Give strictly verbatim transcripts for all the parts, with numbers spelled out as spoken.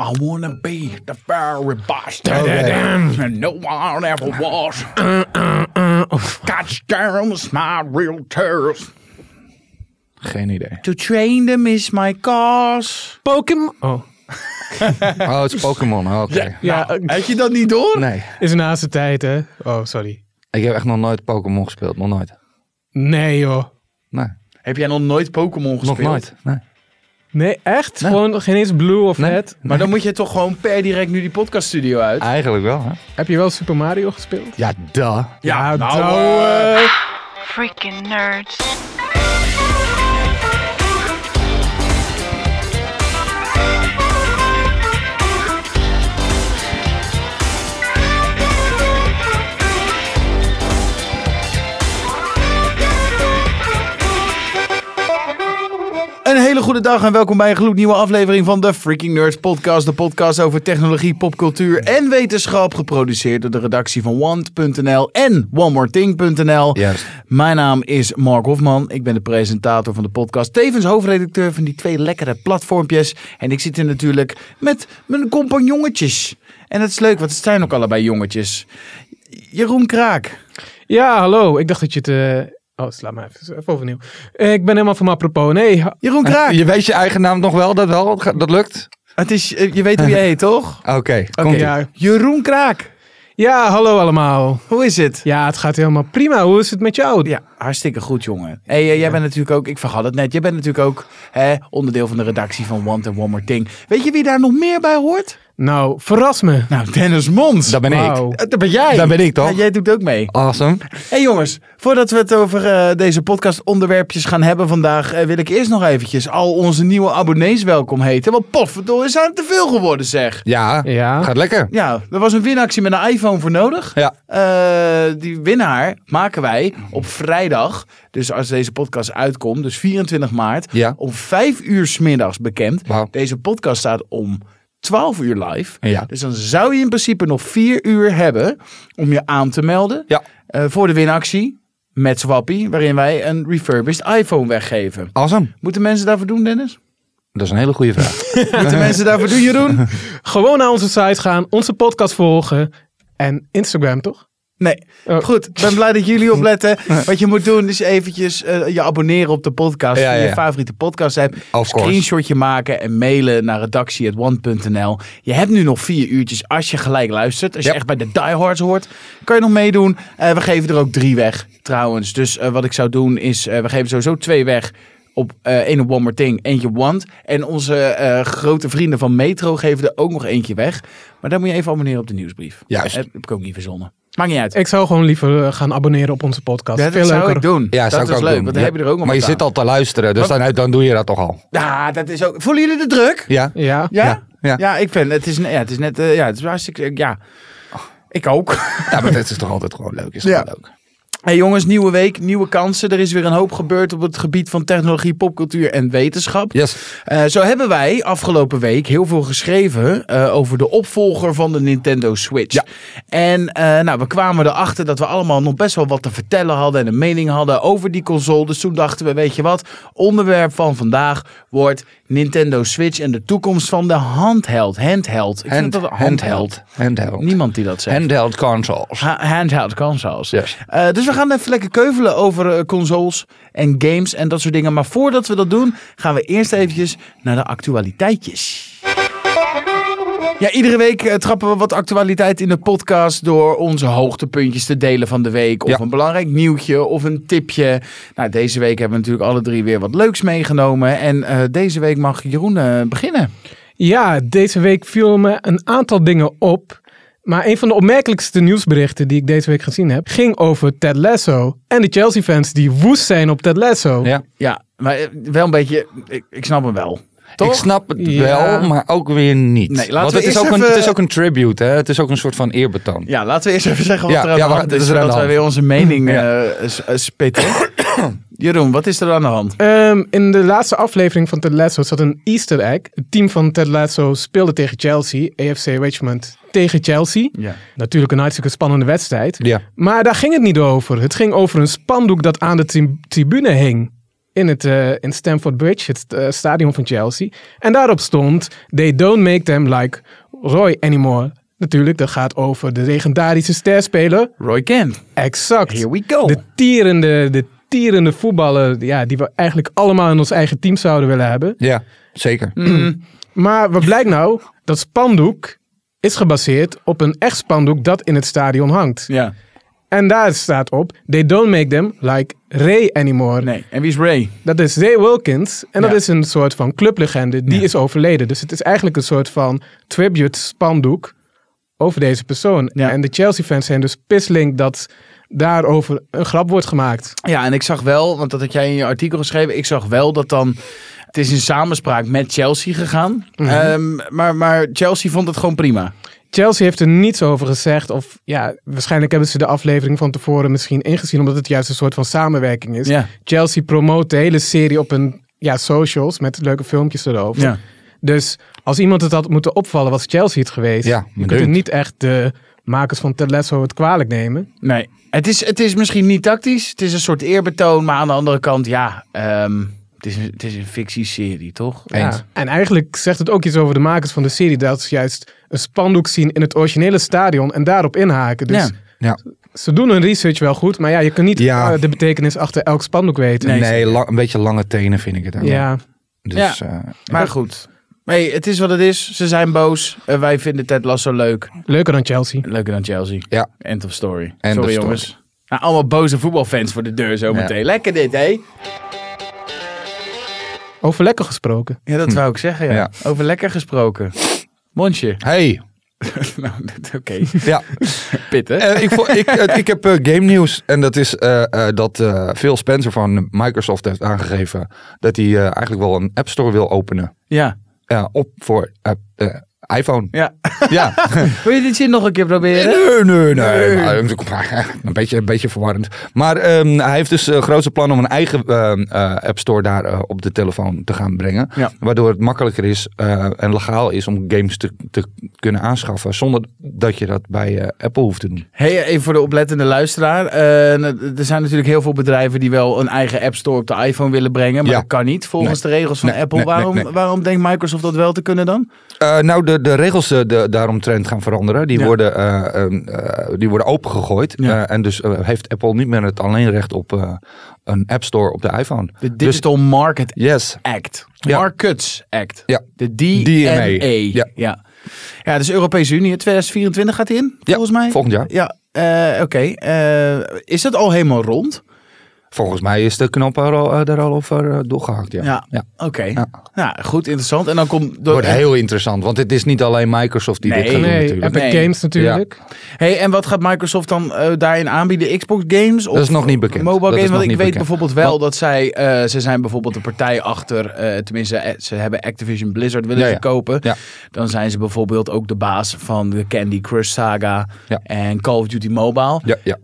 I wanna be the very best and no one ever was. Catch germs, my real terrors. Geen idee. To train them is my cause. Pokémon. Oh. Oh, het is Pokémon. Oh, oké. Okay. Ja, nou, had je dat niet door? Nee. Is na zijn tijd, hè? Oh, sorry. Ik heb echt nog nooit Pokémon gespeeld. Nog nooit. Nee, joh. Nee. Heb jij nog nooit Pokémon gespeeld? Nog nooit. Nee. Nee, echt? Nee. Gewoon geen eens Blue of Nee. Red? Maar dan moet je toch gewoon per direct nu die podcaststudio uit? Eigenlijk wel, hè? Heb je wel Super Mario gespeeld? Ja, duh. Ja, nou... nou, Uh, Freaking nerds. Een hele goede dag en welkom bij een gloednieuwe aflevering van de Freaking Nerds podcast. De podcast over technologie, popcultuur en wetenschap. Geproduceerd door de redactie van want punt n l en one more thing punt n l. Juist. Mijn naam is Mark Hofman. Ik ben de presentator van de podcast. Tevens hoofdredacteur van die twee lekkere platformpjes. En ik zit hier natuurlijk met mijn compagnonnetjes. En het is leuk, want het zijn ook allebei jongetjes. Jeroen Kraak. Ja, hallo. Ik dacht dat je het... Uh... Oh, sla maar even, even overnieuw. Uh, ik ben helemaal van apropos. Nee. Jeroen Kraak. Je weet je eigen naam nog wel? Dat wel? Dat lukt? Het is, je weet hoe jij heet, toch? Oké, okay, Oké, komt-ie. ja. Jeroen Kraak. Ja, hallo allemaal. Hoe is het? Ja, het gaat helemaal prima. Hoe is het met jou? Ja, hartstikke goed, jongen. Hey, uh, jij bent natuurlijk ook, ik vergat het net, jij bent natuurlijk ook hè, onderdeel van de redactie van Want and One More Thing. Weet je wie daar nog meer bij hoort? Nou, verras me. Nou, Dennis Mons. Dat ben Wauw. ik. Uh, Dat ben jij. Dat ben ik, toch? Ja, jij doet ook mee. Awesome. Hey jongens, voordat we het over uh, deze podcast onderwerpjes gaan hebben vandaag, uh, wil ik eerst nog eventjes al onze nieuwe abonnees welkom heten. Want potverdorie, zijn er te veel geworden, zeg. Ja, Ja. gaat lekker. Ja, er was een winactie met een iPhone voor nodig. Ja. Uh, die winnaar maken wij op vrijdag, dus als deze podcast uitkomt, dus vierentwintig maart, Ja. om vijf uur 's middags bekend. Wauw. Deze podcast staat om twaalf uur live. Ja. Dus dan zou je in principe nog vier uur hebben om je aan te melden Ja. uh, voor de winactie met Swappie, waarin wij een refurbished iPhone weggeven. Awesome. Moeten mensen daarvoor doen, Dennis? Dat is een hele goede vraag. Moeten mensen daarvoor doen, Jeroen? Gewoon naar onze site gaan, onze podcast volgen en Instagram, toch? Nee. Oh. Goed, ik ben blij dat jullie opletten. Wat je moet doen is eventjes uh, je abonneren op de podcast. Ja, ja, via ja. je favoriete podcast app. Of course. Screenshotje maken en mailen naar redactie at one punt n l. Je hebt nu nog vier uurtjes als je gelijk luistert. Als je Ja. echt bij de diehards hoort, kan je nog meedoen. Uh, we geven er ook drie weg trouwens. Dus uh, wat ik zou doen is, uh, we geven sowieso twee weg. Op uh, één op One More Thing, eentje op Want. En onze uh, grote vrienden van Metro geven er ook nog eentje weg. Maar dan moet je even abonneren op de nieuwsbrief. Juist. Dat heb ik ook niet verzonnen. Maakt niet uit. Ik zou gewoon liever uh, gaan abonneren op onze podcast. Ja, dat Veel zou leuker. ik doen. Ja, dat zou is ik ook leuk, doen. want dan Ja. heb je er ook nog Maar je wat zit aan. al te luisteren, dus dan, dan doe je dat toch al. Ja, dat is ook... Voelen jullie de druk? Ja? Ja. Ja? Ja. Ja, Ja. ik vind het is, ja, het is net... Uh, ja, het is hartstikke... Ja, ik ook. Ja, maar het is toch altijd gewoon leuk. Is Ja. gewoon leuk. Hey jongens, nieuwe week, nieuwe kansen. Er is weer een hoop gebeurd op het gebied van technologie, popcultuur en wetenschap. Yes. Uh, zo hebben wij afgelopen week heel veel geschreven uh, over de opvolger van de Nintendo Switch. Ja. En uh, nou, we kwamen erachter dat we allemaal nog best wel wat te vertellen hadden en een mening hadden over die console. Dus toen dachten we, weet je wat, onderwerp van vandaag wordt Nintendo Switch en de toekomst van de handheld. Handheld. Ik vind Hand, dat een handheld. Handheld. Niemand die dat zegt. Handheld consoles. Ha- handheld consoles. Yes. Uh, dus we gaan even lekker keuvelen over uh, consoles en games en dat soort dingen. Maar voordat we dat doen, gaan we eerst eventjes naar de actualiteitjes. Ja, iedere week uh, trappen we wat actualiteit in de podcast door onze hoogtepuntjes te delen van de week. Of Ja. een belangrijk nieuwtje of een tipje. Nou, deze week hebben we natuurlijk alle drie weer wat leuks meegenomen. En uh, deze week mag Jeroen uh, beginnen. Ja, deze week viel me een aantal dingen op. Maar een van de opmerkelijkste nieuwsberichten die ik deze week gezien heb, ging over Ted Lasso. En de Chelsea-fans die woest zijn op Ted Lasso. Ja. Ja, maar uh, wel een beetje, ik, ik snap hem wel. Toch? Ik snap het Ja. wel, maar ook weer niet. Nee, laten Want we het is, eerst ook een, even- het is ook een tribute, hè? Het is ook een soort van eerbetoon. Ja, laten we eerst even zeggen wat Ja, er aan ja, de wat- hand wat is, is er aan zodat de wij hand? weer onze mening Ja. uh, s- uh, spitten. Jeroen, wat is er aan de hand? Um, in de laatste aflevering van Ted Lasso zat een easter egg. Het team van Ted Lasso speelde tegen Chelsea. A F C Richmond tegen Chelsea. Ja. Natuurlijk een hartstikke spannende wedstrijd. Ja. Maar daar ging het niet over. Het ging over een spandoek dat aan de tri- tribune hing. in het uh, in Stamford Bridge, het uh, stadion van Chelsea. En daarop stond, they don't make them like Roy anymore. Natuurlijk, dat gaat over de legendarische sterspeler. Roy Kent. Exact. Here we go. De tierende, de tierende voetballer, ja, die we eigenlijk allemaal in ons eigen team zouden willen hebben. Ja, zeker. Mm. Maar wat blijkt nou? Dat spandoek is gebaseerd op een echt spandoek dat in het stadion hangt. Ja. En daar staat op, they don't make them like Ray anymore. Nee. En wie is Ray? Dat is Ray Wilkins. En Ja. dat is een soort van clublegende. Die Ja. is overleden. Dus het is eigenlijk een soort van tribute spandoek over deze persoon. Ja. En de Chelsea fans zijn dus pisslink dat daarover een grap wordt gemaakt. Ja, en ik zag wel, want dat had jij in je artikel geschreven, ik zag wel dat dan, het is in samenspraak met Chelsea gegaan. Mhm. Um, maar, maar Chelsea vond het gewoon prima. Chelsea heeft er niets over gezegd. Of ja, waarschijnlijk hebben ze de aflevering van tevoren misschien ingezien, omdat het juist een soort van samenwerking is. Ja. Chelsea promoot de hele serie op hun ja, socials met leuke filmpjes erover. Ja. Dus als iemand het had moeten opvallen, was Chelsea het geweest. Ja, Je me kunt het dunkt. niet echt de makers van Ted Lasso het kwalijk nemen. Nee, het is, het is misschien niet tactisch. Het is een soort eerbetoon, maar aan de andere kant, ja, um, het, is een, het is een fictieserie, toch? Eens. Ja. En eigenlijk zegt het ook iets over de makers van de serie, dat ze juist een spandoek zien in het originele stadion en daarop inhaken. Dus Ja. Ja. ze doen hun research wel goed, maar ja, je kan niet Ja. uh, de betekenis achter elk spandoek weten. Nee, Nee, zeker. la- een beetje lange tenen vind ik het dan. Ja, Dus, Ja. eh, Maar goed, hey, het is wat het is. Ze zijn boos. Uh, wij vinden Ted Lasso leuk. leuker dan Chelsea. Leuker dan Chelsea. Ja. End of story. End Sorry of story. jongens. Nou, allemaal boze voetbalfans voor de deur zometeen. Ja. Lekker dit, hé? Over lekker gesproken. Ja, dat wou ik zeggen, ja. Ja. Over lekker gesproken. Mondje. Hey, nou, oké. ja. Pittig. Eh, ik, vo- ik, eh, ik heb eh, game nieuws. En dat is eh, eh, dat eh, Phil Spencer van Microsoft heeft aangegeven dat hij eh, eigenlijk wel een App Store wil openen. Ja. Ja, op voor eh, eh, iPhone. Ja. Ja. Wil je dit zin nog een keer proberen? Nee, nee, nee. Maar, een, beetje, een beetje verwarrend. Maar ehm, hij heeft dus uh, grootste plan om een eigen uh, uh, App Store daar uh, op de telefoon te gaan brengen. Ja. Waardoor het makkelijker is uh, en legaal is om games te, te kunnen aanschaffen. Zonder dat je dat bij uh, Apple hoeft te doen. Hey, even voor de oplettende luisteraar. Uh, er zijn natuurlijk heel veel bedrijven die wel een eigen App Store op de iPhone willen brengen. Maar Ja. dat kan niet volgens Nee. de regels van Nee, Apple. nee, nee, waarom, nee. waarom denkt Microsoft dat wel te kunnen dan? Uh, nou, de, de regels uh, de, daaromtrent gaan veranderen. Die, Ja. worden, uh, um, uh, die worden opengegooid. Ja. Uh, en dus uh, heeft Apple niet meer het alleenrecht op uh, een App Store op de iPhone. De Digital Market Yes. Act. Ja. Markets Act. Ja. De D M A. Ja. Ja. Ja, dus Europese Unie. tweeduizend vierentwintig gaat die in, Ja, volgens mij. volgend jaar. Ja, uh, oké. Okay. Uh, is dat al helemaal rond? Volgens mij is de knop er al, uh, er al over uh, doorgehakt. Ja. Ja, Ja. oké. Okay. Ja. Nou, goed, interessant. En dan komt... Door... Wordt heel interessant, want het is niet alleen Microsoft die Nee. dit gaat doen Nee, natuurlijk. Epic Nee. Games natuurlijk. Hey, en wat gaat Microsoft dan uh, daarin aanbieden? Xbox games? Of Dat is nog niet bekend. Mobile Dat is games? nog Want ik niet weet bekend. bijvoorbeeld wel Want- dat zij... Uh, ze zijn bijvoorbeeld de partij achter... Uh, tenminste, eh, ze hebben Activision Blizzard willen Ja, ze ja. kopen. Ja. Dan zijn ze bijvoorbeeld ook de baas van de Candy Crush saga. Ja. En Call of Duty Mobile. Ja, ja.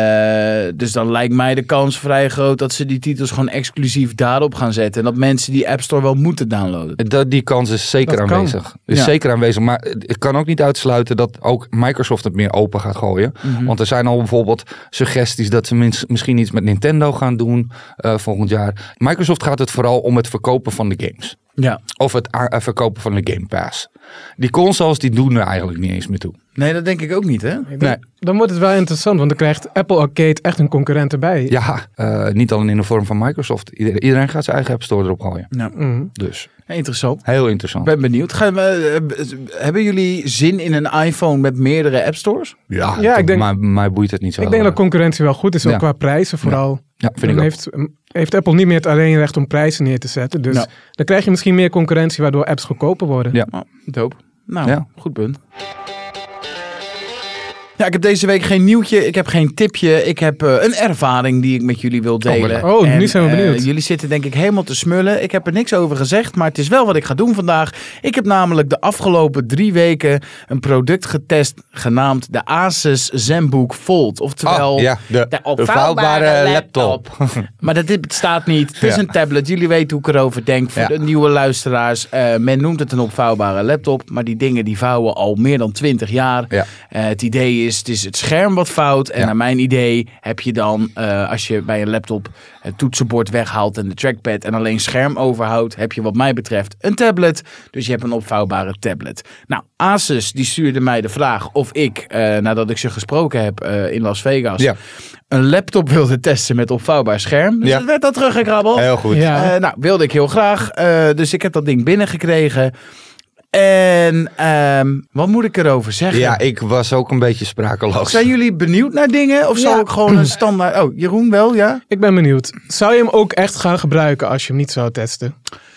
Uh, dus dan lijkt mij de kans vrij groot dat ze die titels gewoon exclusief daarop gaan zetten. En dat mensen die App Store wel moeten downloaden. Dat, die kans is zeker Dat kan. aanwezig. Is Ja. zeker aanwezig. Maar ik kan ook niet uitsluiten dat ook Microsoft het meer open gaat gooien. Mhm. Want er zijn al bijvoorbeeld suggesties dat ze mins- misschien iets met Nintendo gaan doen uh, volgend jaar. Microsoft gaat het vooral om het verkopen van de games. Ja. Of het a- verkopen van de Game Pass. Die consoles die doen er eigenlijk niet eens meer toe. Nee, dat denk ik ook niet, hè? Nee. Dan wordt het wel interessant, want dan krijgt Apple Arcade echt een concurrent erbij. Ja, uh, niet alleen in de vorm van Microsoft. Iedereen, iedereen gaat zijn eigen App Store erop gooien. Ja. Mhm. Dus Interessant. heel Ik interessant. ben benieuwd. Gaan we, uh, hebben jullie zin in een iPhone met meerdere App Stores? Ja, Ja, ik denk- maar mij boeit het niet zo. Ik denk dat concurrentie wel goed is, ook Ja. qua prijzen vooral. Ja, vind Dan ik ook. heeft, heeft Apple niet meer het alleenrecht om prijzen neer te zetten. Dus Ja. dan krijg je misschien meer concurrentie, waardoor apps goedkoper worden. Ja. Oh, dope. Nou, Ja. goed punt. Ja, ik heb deze week geen nieuwtje, ik heb geen tipje. Ik heb uh, een ervaring die ik met jullie wil delen. Oh, nu zijn we uh, benieuwd. jullie zitten denk ik helemaal te smullen. Ik heb er niks over gezegd, maar het is wel wat ik ga doen vandaag. Ik heb namelijk de afgelopen drie weken een product getest genaamd de Asus ZenBook Fold. Oftewel, Oh, ja, de, de de opvouwbare vouwbare laptop. laptop. Maar dat dit bestaat niet. Het is Ja. een tablet. Jullie weten hoe ik erover denk. Voor Ja. de nieuwe luisteraars. Uh, men noemt het een opvouwbare laptop. Maar die dingen die vouwen al meer dan twintig jaar. Ja. Uh, het idee is is, het is het scherm wat fout. En Ja. naar mijn idee heb je dan, uh, als je bij een laptop het toetsenbord weghaalt en de trackpad en alleen scherm overhoudt, heb je wat mij betreft een tablet. Dus je hebt een opvouwbare tablet. Nou, Asus die stuurde mij de vraag of ik, uh, nadat ik ze gesproken heb uh, in Las Vegas, Ja. een laptop wilde testen met opvouwbaar scherm. Dus Ja. het werd al teruggekrabbeld. Heel goed. Ja. Uh, nou, wilde ik heel graag. Uh, dus ik heb dat ding binnengekregen. En um, wat moet ik erover zeggen? Ja, ik was ook een beetje sprakeloos. Zijn jullie benieuwd naar dingen? Of zal Ja. ik gewoon een standaard... Oh, Jeroen wel, ja? Ik ben benieuwd. Zou je hem ook echt gaan gebruiken als je hem niet zou testen?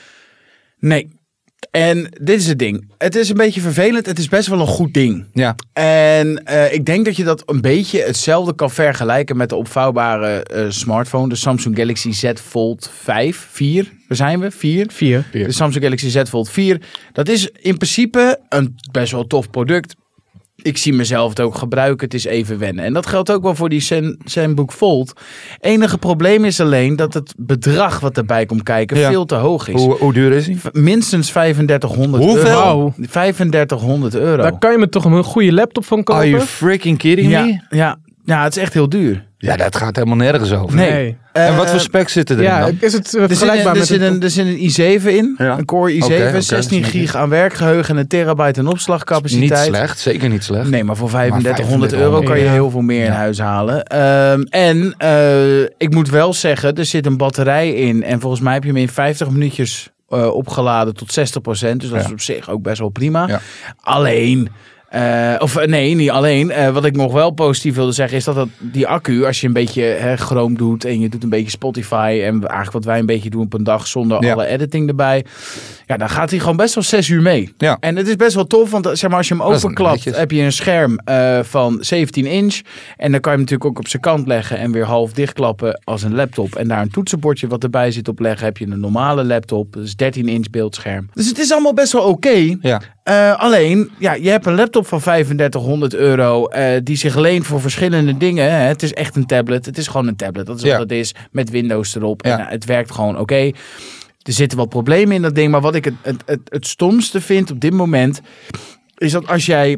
Nee. En dit is het ding. Het is een beetje vervelend. Het is best wel een goed ding. Ja. En uh, ik denk dat je dat een beetje hetzelfde kan vergelijken met de opvouwbare uh, smartphone. De Samsung Galaxy Z Fold vijf, vier. Waar zijn we? vier? Vier. De Samsung Galaxy Z Fold vier. Dat is in principe een best wel tof product. Ik zie mezelf het ook gebruiken. Het is even wennen. En dat geldt ook wel voor die Zen, ZenBook Fold. Enige probleem is alleen dat het bedrag wat erbij komt kijken Ja. veel te hoog is. Hoe, hoe duur is hij? Minstens vijfendertighonderd Hoeveel? euro. vijfendertighonderd euro. Daar kan je me toch een goede laptop van kopen? Are you freaking kidding me? ja, ja, ja, het is echt heel duur. Ja, dat gaat helemaal nergens over. Nee. Nee. En wat Uh, voor specs zitten erin Ja, dan? is het uh, Er zit, een, vergelijkbaar er, met zit een... een, er zit een i zeven in, Ja. een Core i zeven, Oké, oké, zestien dat is gig aan werkgeheugen en een terabyte aan opslagcapaciteit. Niet slecht, zeker niet slecht. Nee, maar voor vijfendertighonderd euro vijfendertighonderd kan je ja. heel veel meer in Ja. huis halen. Um, en uh, ik moet wel zeggen, er zit een batterij in. En volgens mij heb je hem in vijftig minuutjes uh, opgeladen tot zestig procent. Dus dat Ja. is op zich ook best wel prima. Ja. Alleen... Uh, of uh, nee, niet alleen. Uh, wat ik nog wel positief wilde zeggen is dat, dat die accu, als je een beetje hè, Chrome doet en je doet een beetje Spotify en eigenlijk wat wij een beetje doen op een dag zonder Ja. alle editing erbij, ja, dan gaat hij gewoon best wel zes uur mee. Ja. En het is best wel tof, want zeg maar, als je hem Dat is openklapt, netjes. heb je een scherm uh, van zeventien inch en dan kan je hem natuurlijk ook op zijn kant leggen en weer half dichtklappen als een laptop en daar een toetsenbordje wat erbij zit op leggen, heb je een normale laptop, dus dertien inch beeldscherm. Dus het is allemaal best wel oké. Okay. Ja. Uh, alleen, ja, je hebt een laptop van vijfendertighonderd euro uh, die zich leent voor verschillende dingen. Hè. Het is echt een tablet. Het is gewoon een tablet. Dat is Ja. wat het is. Met Windows erop. Ja. En uh, het werkt gewoon oké. Okay. Er zitten wat problemen in dat ding. Maar wat ik het, het, het, het stomste vind op dit moment is dat als jij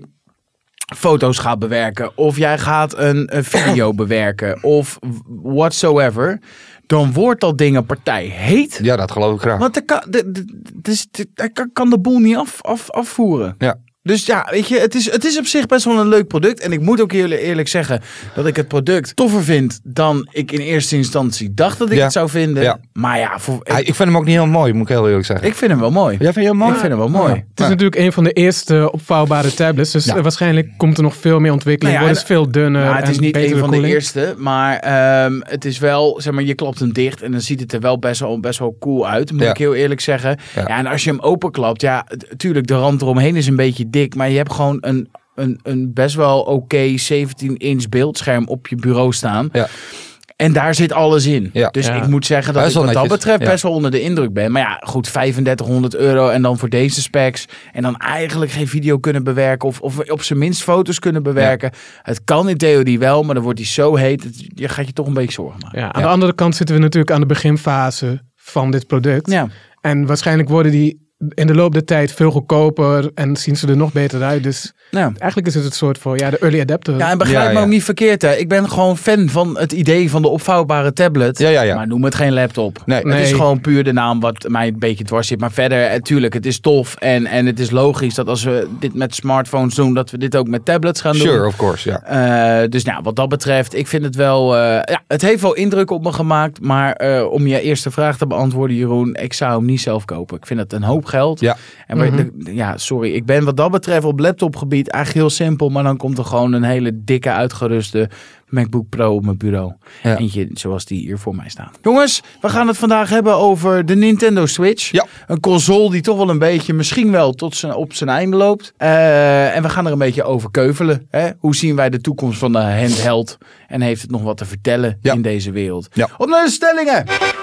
foto's gaat bewerken of jij gaat een, een video bewerken of whatsoever, dan wordt dat ding een partij heet. Ja, dat geloof ik graag. Want hij kan de, de, de, de, de, kan, kan de boel niet af, af, afvoeren. Ja. Dus ja, weet je, het is, het is op zich best wel een leuk product. En ik moet ook eerlijk, eerlijk zeggen dat ik het product toffer vind dan ik in eerste instantie dacht dat ik Ja. het zou vinden. Ja. Maar ja, voor, Ah, ik, ik vind hem ook niet heel mooi, moet ik heel eerlijk zeggen. ik vind hem wel mooi. Jij vindt hem mooi? Ik vind hem wel mooi. Ja. Het is natuurlijk een van de eerste opvouwbare tablets. Dus Ja. uh, waarschijnlijk komt er nog veel meer ontwikkeling. Nou ja, Wordt het veel dunner Nou, het is en niet betere een van de koeling. eerste, maar ehm, het is wel, zeg maar, je klapt hem dicht en dan ziet het er wel best wel, best wel cool uit, moet Ja. ik heel eerlijk zeggen. Ja. Ja. En als je hem openklapt, ja, tuurlijk, de rand eromheen is een beetje dik, maar je hebt gewoon een, een, een best wel oké zeventien inch beeldscherm op je bureau staan. Ja. En daar zit alles in. Ja. Dus Ja. ik moet zeggen Dat dat is ik wel wat dat netjes. betreft Ja. best wel onder de indruk ben. Maar ja, goed, vijfendertighonderd euro en dan voor deze specs. En dan eigenlijk geen video kunnen bewerken. Of, of op zijn minst foto's kunnen bewerken. Het kan in theorie wel, maar dan wordt hij zo heet. Het, je gaat je toch een beetje zorgen maken. Ja, aan Ja. de andere kant zitten we natuurlijk aan de beginfase van dit product. Ja. En waarschijnlijk worden die in de loop der tijd veel goedkoper en zien ze er nog beter uit. Dus Ja. eigenlijk is het het soort van ja, de early adapter. Ja, en begrijp Ja, me ja. ook niet verkeerd, hè. Ik ben gewoon fan van het idee van de opvouwbare tablet. Ja, ja, ja. Maar noem het geen laptop. Nee. Het Nee. is gewoon puur de naam wat mij een beetje dwars zit. Maar verder, natuurlijk, het is tof. En, en het is logisch dat als we dit met smartphones doen, dat we dit ook met tablets gaan doen. Sure, of course, ja. Uh, dus nou, wat dat betreft, ik vind het wel... Uh, ja, het heeft wel indruk op me gemaakt. Maar uh, om je eerste vraag te beantwoorden, Jeroen, ik zou hem niet zelf kopen. Ik vind het een hoop geld. Ja. En waar- Mhm. de- ja, sorry. Ik ben wat dat betreft op laptopgebied eigenlijk heel simpel. Maar dan komt er gewoon een hele dikke uitgeruste MacBook Pro op mijn bureau. Ja. Eentje zoals die hier voor mij staat. Jongens, we gaan het vandaag hebben over de Nintendo Switch. Ja. Een console die toch wel een beetje misschien wel tot zijn, op zijn einde loopt. Uh, en we gaan er een beetje over keuvelen. Hè? Hoe zien wij de toekomst van de handheld? En heeft het nog wat te vertellen Ja. in deze wereld? Ja. Op naar de stellingen!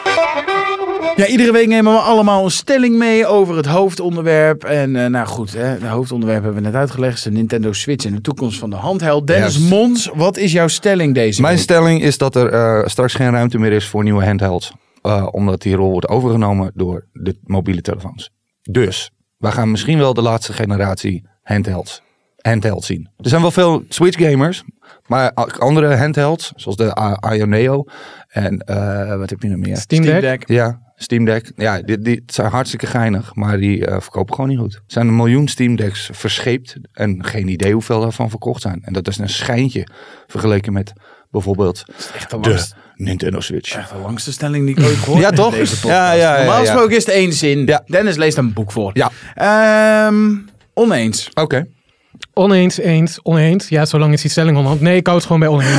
Ja, iedere week nemen we allemaal een stelling mee over het hoofdonderwerp. En uh, nou goed, hè, het hoofdonderwerp hebben we net uitgelegd. De Nintendo Switch en de toekomst van de handheld. Dennis Yes. Mons, wat is jouw stelling deze Mijn week? stelling is dat er uh, straks geen ruimte meer is voor nieuwe handhelds. Uh, omdat die rol wordt overgenomen door de mobiele telefoons. Dus, wij gaan misschien wel de laatste generatie handhelds handheld zien. Er zijn wel veel Switch gamers, maar andere handhelds, zoals de Io Neo en uh, wat heb je nog meer? Steam Deck. Steam Deck. Ja, Steam Deck. Ja, die, die zijn hartstikke geinig, maar die uh, verkopen gewoon niet goed. Er zijn een miljoen Steam Decks verscheept en geen idee hoeveel daarvan verkocht zijn. En dat is een schijntje vergeleken met bijvoorbeeld Echt de de langste, Nintendo Switch. echt de langste stelling die ik ooit gehoord Ja, heb toch? in deze podcast. Ja, ja, ja, Normaal ja. gesproken is het één zin. Ja. Dennis leest een boek voor. Ja, Ehm, oneens. oké. Okay. Oneens, eens, oneens. Ja, zolang is die stelling onderhand. Nee, ik hou het gewoon bij oneens.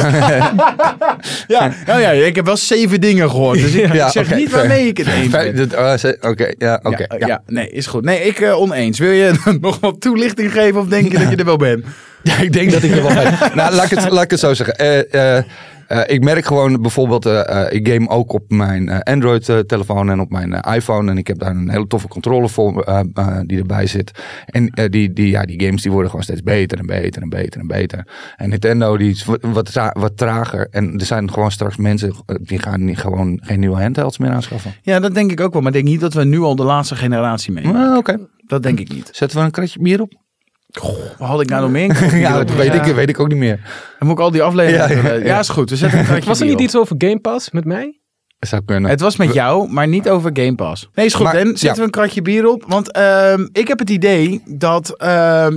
Ja, nou ja, ik heb wel zeven dingen gehoord. Dus ik, Ja, ik zeg oké, niet fair. waarmee ik het eens Fijn, ben. dat- uh, ze- Oké, ja, oké. ja, ja. ja, nee, is goed. Nee, ik uh, oneens. Wil je nog wat toelichting geven of denk je dat je er wel bent? Ja, ik denk dat ik er wel ben. Nou, laat ik het, laat ik het zo zeggen. Uh, uh, uh, ik merk gewoon bijvoorbeeld, uh, uh, ik game ook op mijn uh, Android-telefoon en op mijn uh, iPhone. En ik heb daar een hele toffe controller voor uh, uh, die erbij zit. En uh, die, die, ja, die games die worden gewoon steeds beter en beter en beter en beter. En Nintendo die is wat, tra- wat trager. En er zijn gewoon straks mensen die gaan niet, gewoon geen nieuwe handhelds meer aanschaffen. Ja, dat denk ik ook wel. Maar ik denk niet dat we nu al de laatste generatie mee. Uh, Oké, okay. Dat denk ik niet. Zetten we een kratje bier op? Wat had ik nou nog meer? Ja, dat weet, ik, weet ik ook niet meer. Dan moet ik al die afleveringen... Ja, Ja, ja, ja. ja, is goed. We zetten een kratje Was er bier niet op. iets over Game Pass met mij? Dat zou kunnen. Het was met jou, maar niet over Game Pass. Nee, is goed. Maar- En zetten ja. we een kratje bier op. Want ehm, ik heb het idee dat... ehm,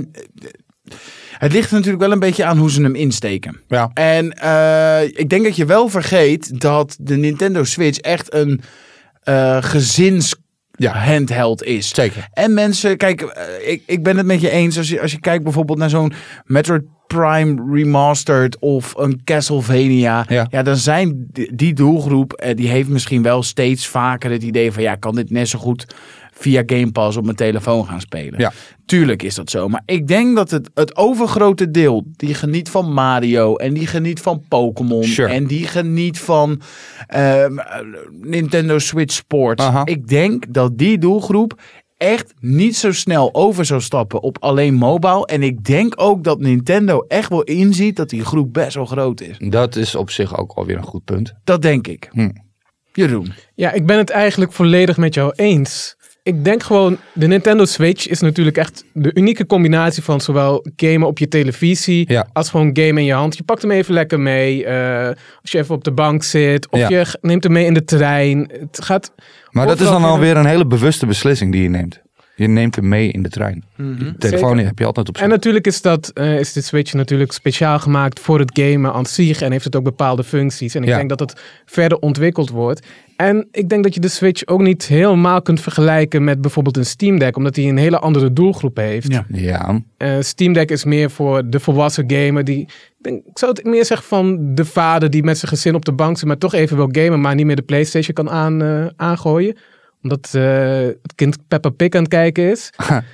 het ligt er natuurlijk wel een beetje aan hoe ze hem insteken. Ja. En eh, ik denk dat je wel vergeet dat de Nintendo Switch echt een eh gezins Ja. handheld is. Zeker. En mensen, kijk, eh, ik, ik ben het met je eens. Als je, als je kijkt bijvoorbeeld naar zo'n Metroid Prime Remastered of een Castlevania. Ja. Ja, dan zijn die, die doelgroep, eh, die heeft misschien wel steeds vaker het idee van, ja, kan dit net zo goed via Game Pass op mijn telefoon gaan spelen. Ja. Tuurlijk is dat zo. Maar ik denk dat het, het overgrote deel, die geniet van Mario en die geniet van Pokémon Sure. en die geniet van ehm, Nintendo Switch Sports. Aha. Ik denk dat die doelgroep echt niet zo snel over zou stappen op alleen mobile. En ik denk ook dat Nintendo echt wel inziet dat die groep best wel groot is. Dat is op zich ook alweer een goed punt. Dat denk ik. Hm. Jeroen. Ja, ik ben het eigenlijk volledig met jou eens. Ik denk gewoon, de Nintendo Switch is natuurlijk echt de unieke combinatie van zowel gamen op je televisie Ja. als gewoon gamen in je hand. Je pakt hem even lekker mee uh, als je even op de bank zit of Ja. je g- neemt hem mee in de trein. Het gaat Maar dat is overal dan heen. alweer een hele bewuste beslissing die je neemt. Je neemt hem mee in de trein. De telefoon Zeker. heb je altijd op En zak. natuurlijk is, dat, uh, is de Switch natuurlijk speciaal gemaakt voor het gamen aan zich en heeft het ook bepaalde functies. En ik Ja. denk dat het verder ontwikkeld wordt. En ik denk dat je de Switch ook niet helemaal kunt vergelijken met bijvoorbeeld een Steam Deck, omdat hij een hele andere doelgroep heeft. Ja. Ja, Uh, Steam Deck is meer voor de volwassen gamer. Die, ik, denk, ik zou het meer zeggen van de vader die met zijn gezin op de bank zit, maar toch even wil gamen, maar niet meer de PlayStation kan aan, uh, aangooien. Omdat uh, het kind Peppa Pig aan het kijken is.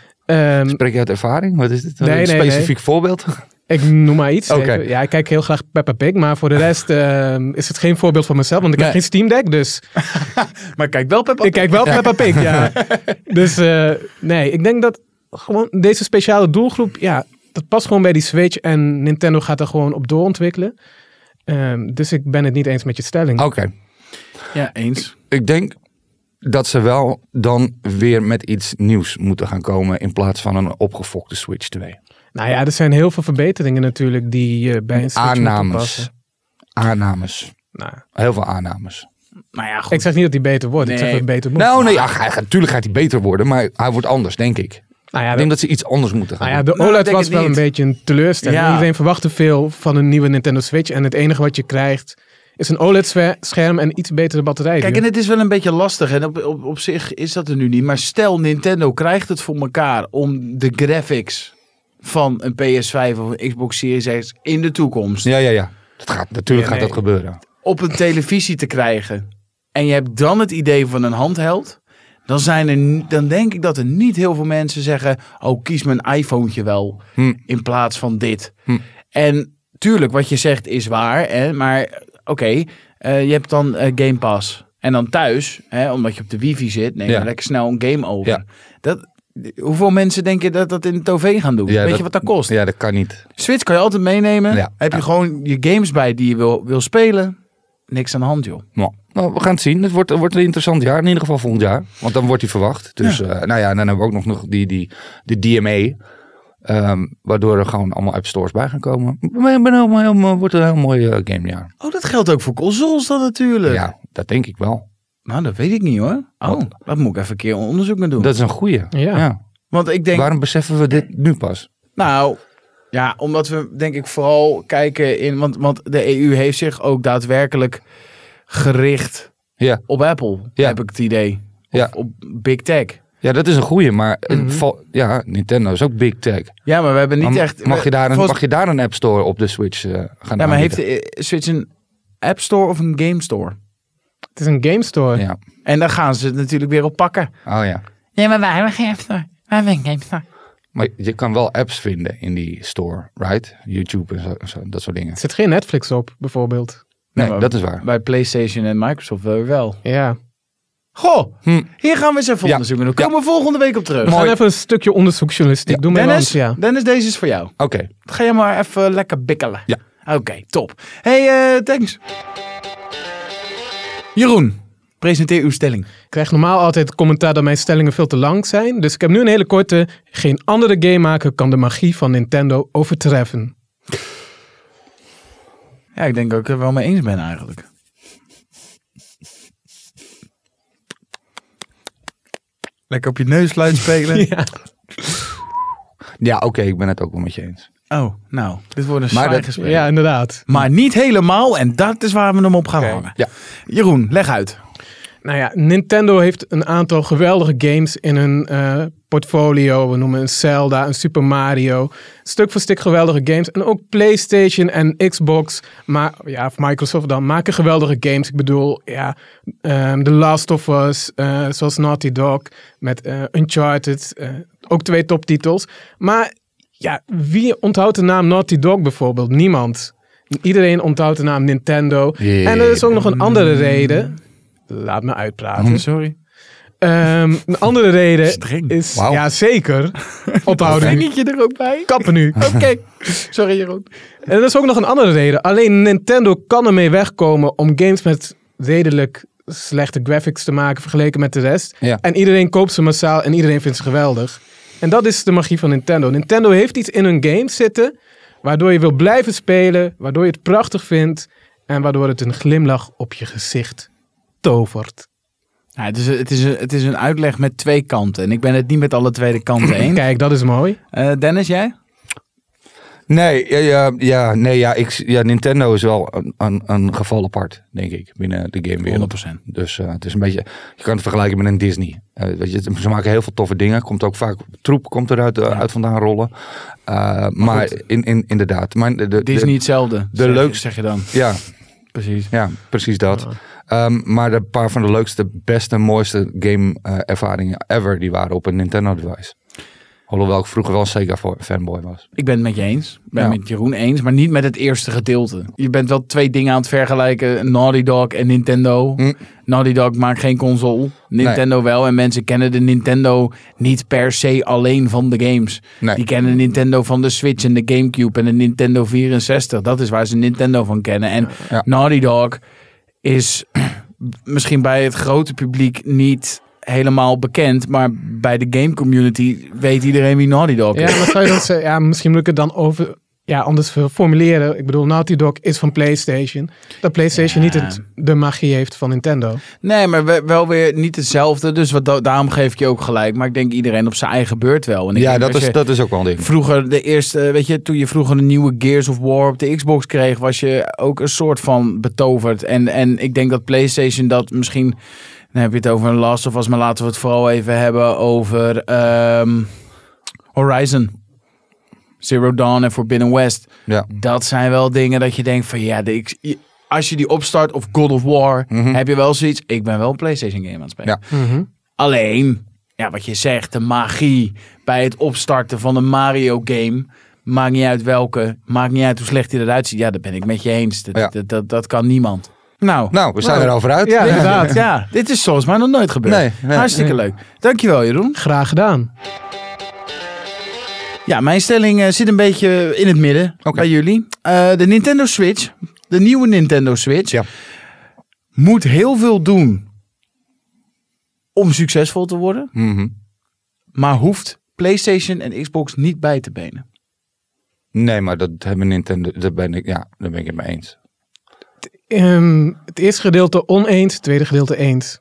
um, spreek je uit ervaring? Wat is dit? Nee, een nee, specifiek voorbeeld? ik noem maar iets. Oké. Even. Ja, ik kijk heel graag Peppa Pig, maar voor de rest uh, is het geen voorbeeld van mezelf, want ik Nee. heb geen Steam Deck, dus Maar kijk wel, Peppa. ik kijk wel Peppa Pig, ja. Dus uh, nee, ik denk dat gewoon deze speciale doelgroep, ja, dat past gewoon bij die Switch en Nintendo gaat er gewoon op doorontwikkelen. Um, dus ik ben het niet eens met je stelling. Oké. Ja, eens. Ik denk dat ze wel dan weer met iets nieuws moeten gaan komen in plaats van een opgefokte Switch twee. Nou ja, er zijn heel veel verbeteringen natuurlijk die uh, bij een Switch moeten Aannames. passen. Aannames. Nou, Heel veel aannames. Nou ja, goed. ik zeg niet dat die beter wordt, ik Nee. zeg dat het beter moet. Nou nee, ach, hij gaat, natuurlijk gaat hij beter worden, maar hij wordt anders, denk ik. nou ja, Ik denk dat ze iets anders moeten gaan Nou ja, doen. de Nou, O L E D denk was het wel niet. een beetje een teleurstelling. Ja. Iedereen verwachtte veel van een nieuwe Nintendo Switch. En het enige wat je krijgt is een O L E D-scherm en iets betere batterij. Kijk, en het is wel een beetje lastig. En op, op, op zich is dat er nu niet. Maar stel, Nintendo krijgt het voor elkaar om de graphics van een P S vijf of een Xbox Series X in de toekomst Ja, ja, ja. Dat gaat, natuurlijk Ja, gaat nee. dat gebeuren. op een televisie te krijgen. En je hebt dan het idee van een handheld. Dan, zijn er, ni- dan denk ik dat er niet heel veel mensen zeggen, oh, kies mijn iPhonetje wel Hm. in plaats van dit. Hm. En tuurlijk, wat je zegt is waar. Hè, maar oké, eh, je hebt dan eh, Game Pass. En dan thuis, hè, omdat je op de wifi zit, neem je Ja. lekker snel een game over. Ja. Dat, hoeveel mensen denken dat dat in de tv gaan doen? Ja, Weet je wat dat kost? Ja, dat kan niet. Switch kan je altijd meenemen. Ja. Heb je gewoon je games bij die je wil, wil spelen. Niks aan de hand, joh. Nou, nou, we gaan het zien. Het wordt, het wordt een interessant jaar. In ieder geval volgend jaar. Want dan wordt hij verwacht. Dus, eh, nou ja, en dan hebben we ook nog, nog die, die, de D M A. Um, waardoor er gewoon allemaal app stores bij gaan komen. Maar ben helemaal, helemaal, wordt een heel mooi uh, gamejaar. Oh, dat geldt ook voor consoles dan natuurlijk. Ja, dat denk ik wel. Nou, dat weet ik niet hoor. Oh, Wat? dat moet ik even een keer onderzoek naar doen. Dat is een goeie. Ja. ja. Want ik denk... Waarom beseffen we dit nu pas? Nou, ja, omdat we denk ik vooral kijken in... Want, want de E U heeft zich ook daadwerkelijk gericht Ja. op Apple, Ja. heb ik het idee. Of Ja. op Big Tech. Ja, dat is een goeie, maar Mhm. val, ja, Nintendo is ook big tech. Ja, maar we hebben niet Maar echt... mag, je daar een, volgens- mag je daar een app store op de Switch uh, gaan Ja, maar heeft aanbieden? de Switch een App Store of een Game Store? Het is een game store. Ja. En dan gaan ze het natuurlijk weer op pakken. Oh ja. Ja, maar wij hebben geen App Store. Wij hebben geen Game Store. Maar je kan wel apps vinden in die store, right? YouTube en zo, zo dat soort dingen. Er zit geen Netflix op, bijvoorbeeld. Nee, maar- dat is waar. Bij PlayStation en Microsoft wel. wel. Ja. Goh, Hm. hier gaan we eens even Ja. onderzoeken. Dan komen we volgende week op terug. We gaan even een stukje onderzoeksjournalistiek Ja. doen. Met Dennis, ons, ja. Dennis, deze is voor jou. Oké. Ga je maar even lekker bikkelen. Ja. Oké, top. Hey, eh, thanks. Jeroen, presenteer uw stelling. Ik krijg normaal altijd commentaar dat mijn stellingen veel te lang zijn. Dus ik heb nu een hele korte. Geen andere gamemaker kan de magie van Nintendo overtreffen. Ja, ik denk dat ik er wel mee eens ben eigenlijk. Lekker op je neusluid spelen. Ja. Ja, oké, ik ben het ook wel met je eens. Oh, nou, dit wordt een Maar zwaar dat- gesprek. Ja, inderdaad. Maar niet helemaal en dat is waar we hem op gaan Oké. hangen. Ja. Jeroen, leg uit. Nou ja, Nintendo heeft een aantal geweldige games in hun eh, portfolio. We noemen een Zelda, een Super Mario. Stuk voor stuk geweldige games. En ook PlayStation en Xbox, maar, ja, of Microsoft dan, maken geweldige games. Ik bedoel, ja, ehm, The Last of Us, eh, zoals Naughty Dog, met eh, Uncharted. eh, ook twee toptitels. Maar ja, wie onthoudt de naam Naughty Dog bijvoorbeeld? Niemand. Iedereen onthoudt de naam Nintendo. Yeah. En er is ook nog een andere reden. Laat me uitpraten. Sorry. Ehm, een andere reden Streng. is, Wauw. ja zeker, ophouden. Vingetje er ook bij? Kappen nu. Oké. Sorry Jeroen. En er is ook nog een andere reden. Alleen Nintendo kan ermee wegkomen om games met redelijk slechte graphics te maken vergeleken met de rest. Ja. En iedereen koopt ze massaal en iedereen vindt ze geweldig. En dat is de magie van Nintendo. Nintendo heeft iets in hun games zitten waardoor je wil blijven spelen, waardoor je het prachtig vindt en waardoor het een glimlach op je gezicht tovert. Ja, het, is, het, is een, het is een uitleg met twee kanten. En ik ben het niet met alle twee de kanten eens. Kijk, dat is mooi. Eh, Dennis, jij? Nee, ja, ja, ja, nee ja, ik, ja, Nintendo is wel een, een, een geval apart, denk ik, binnen de gamewereld. honderd procent. Dus uh, het is een beetje, je kan het vergelijken met een Disney. Uh, weet je, ze maken heel veel toffe dingen. Komt ook vaak, troep komt eruit uh, uit vandaan rollen. Uh, maar in, in, inderdaad. Maar de, de, Disney de- hetzelfde. de zeg, leukste- zeg je dan. Ja, Precies. ja, precies dat. Um, maar de paar van de leukste, beste, mooiste game uh, ervaringen ever, die waren op een Nintendo device. Hoewel ik vroeger wel een Sega fanboy was. Ik ben het met je eens. Ik ben Ja. het met Jeroen eens, maar niet met het eerste gedeelte. Je bent wel twee dingen aan het vergelijken. Naughty Dog en Nintendo. Hm. Naughty Dog maakt geen console. Nintendo wel. En mensen kennen de Nintendo niet per se alleen van de games. Nee. Die kennen Nintendo van de Switch en de Gamecube en de Nintendo vierenzestig. Dat is waar ze Nintendo van kennen. En Ja. Naughty Dog is misschien bij het grote publiek niet helemaal bekend, maar bij de game community weet iedereen wie Naughty Dog Ja, is. maar zou je dan zeggen, ja, misschien moet ik het dan over, ja, anders formuleren. Ik bedoel, Naughty Dog is van PlayStation. Dat PlayStation Ja. niet het, de magie heeft van Nintendo. Nee, maar we- wel weer niet hetzelfde. Dus wat, da- daarom geef ik je ook gelijk. Maar ik denk iedereen op zijn eigen beurt wel. En ik Ja, denk dat als is, je dat is ook wel een ding. vroeger de eerste, weet je, toen je vroeger de nieuwe Gears of War op de Xbox kreeg, was je ook een soort van betoverd. En, en ik denk dat PlayStation dat misschien, dan heb je het over een Last of Us, maar laten we het vooral even hebben over ehm, Horizon. Zero Dawn en Forbidden West. Ja. Dat zijn wel dingen dat je denkt van ja, de, X- je- als je die opstart of God of War, Mhm. heb je wel zoiets. Ik ben wel een PlayStation game aan het spelen. Ja. Alleen, ja, wat je zegt, de magie bij het opstarten van een Mario game, maakt niet uit welke, maakt niet uit hoe slecht hij eruit ziet. Ja, dat ben ik met je eens. Dat, Ja. dat, dat, dat kan niemand. Nou, Nou, we zijn Nou, er over uit. Ja, inderdaad. ja, dit is zoals mij nog nooit gebeurd. Nee, nee, Hartstikke leuk. Dankjewel, Jeroen. Graag gedaan. Ja, mijn stelling eh, zit een beetje in het midden Oké. bij jullie. Eh, de Nintendo Switch, de nieuwe Nintendo Switch, Ja. moet heel veel doen om succesvol te worden, Mhm. maar hoeft PlayStation en Xbox niet bij te benen. Nee, maar dat hebben Nintendo, daar ben ik, ja, daar ben ik het mee eens. Um, het eerste gedeelte oneens, het tweede gedeelte eens.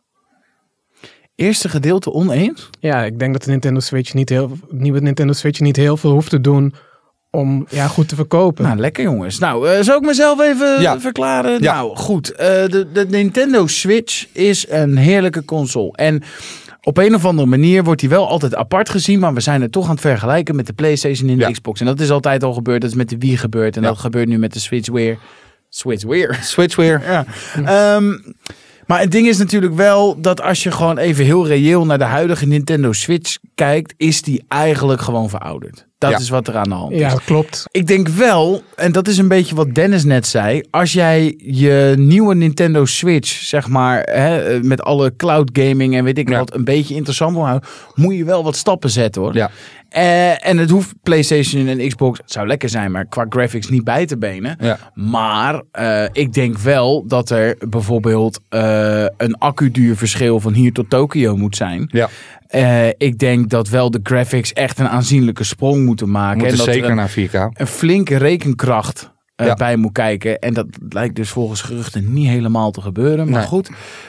Eerste gedeelte oneens? Ja, ik denk dat de Nintendo Switch niet heel, nieuwe Nintendo Switch niet heel veel hoeft te doen om ja, goed te verkopen. Nou, lekker jongens. Nou, uh, zou ik mezelf even Ja. verklaren? Ja. Nou, goed. Uh, de, de Nintendo Switch is een heerlijke console. En op een of andere manier wordt die wel altijd apart gezien, maar we zijn het toch aan het vergelijken met de PlayStation en de Ja. Xbox. En dat is altijd al gebeurd. Dat is met de Wii gebeurd. En Ja. dat gebeurt nu met de Switch weer. Switch weer. Switch weer. Ja. Um, maar het ding is natuurlijk wel dat als je gewoon even heel reëel naar de huidige Nintendo Switch kijkt, is die eigenlijk gewoon verouderd. Dat Ja. is wat er aan de hand is. Ja, klopt. Ik denk wel, en dat is een beetje wat Dennis net zei, als jij je nieuwe Nintendo Switch, zeg maar, hè, met alle cloud gaming en weet ik Ja. wat, een beetje interessant wil houden, moet je wel wat stappen zetten hoor. Ja. Uh, en het hoeft PlayStation en Xbox, het zou lekker zijn, maar qua graphics niet bij te benen. Ja. Maar uh, ik denk wel dat er bijvoorbeeld uh, een accuduurverschil van hier tot Tokio moet zijn. Ja. Uh, ik denk dat wel de graphics echt een aanzienlijke sprong moeten maken. Moeten en dat zeker er een, naar vier K. een flinke rekenkracht uh, Ja. bij moet kijken. En dat lijkt dus volgens geruchten niet helemaal te gebeuren. Maar Nee. goed.